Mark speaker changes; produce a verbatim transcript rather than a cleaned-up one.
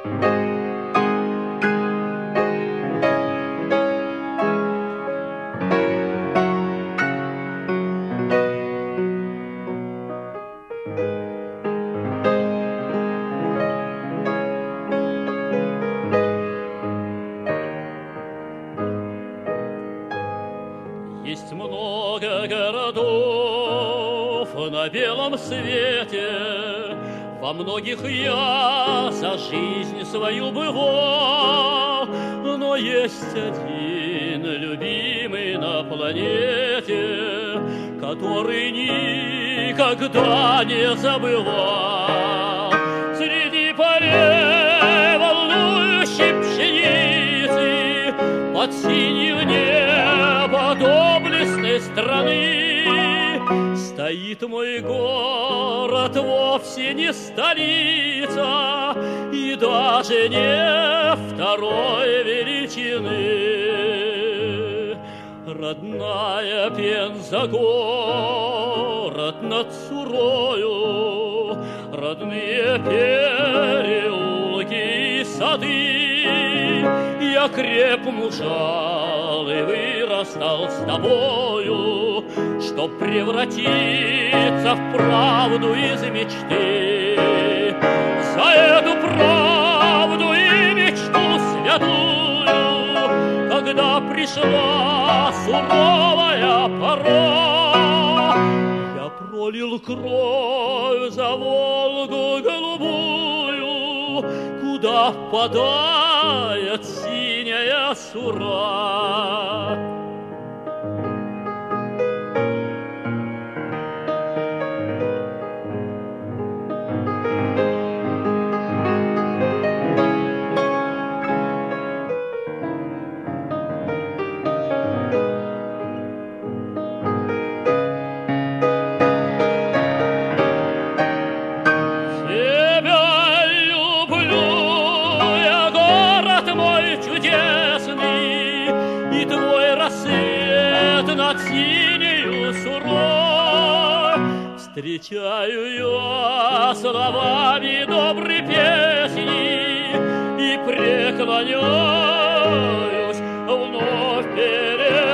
Speaker 1: Есть много городов на белом свете, во многих я за жизнь свою бывал, но есть один любимый на планете, который никогда не забывал. Среди полей волнующей пшеницы, под синим небом доблестной страны, стоит мой город, вовсе не столица и даже не второй величины. Родная Пенза, город над Сурою, родные переулки и сады. Я креп мужал и вырастал с тобою, чтоб превратиться в правду из мечты. За эту правду и мечту святую, когда пришла суровая пора, я пролил кровь за Волгу голубую, куда впадает синяя Сура. Над синею Сурой встречаю я словами доброй песни и преклоняюсь вновь перед